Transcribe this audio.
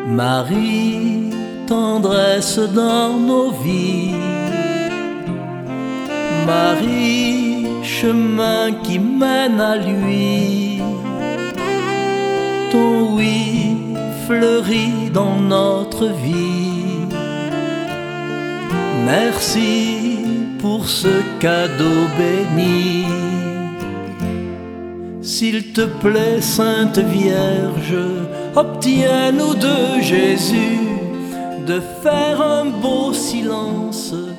Marie, tendresse dans nos vies. Marie, chemin qui mène à lui. Ton oui fleurit dans notre vie. Merci pour ce cadeau béni. S'il te plaît, Sainte Vierge, obtiens-nous de Jésus de faire un beau silence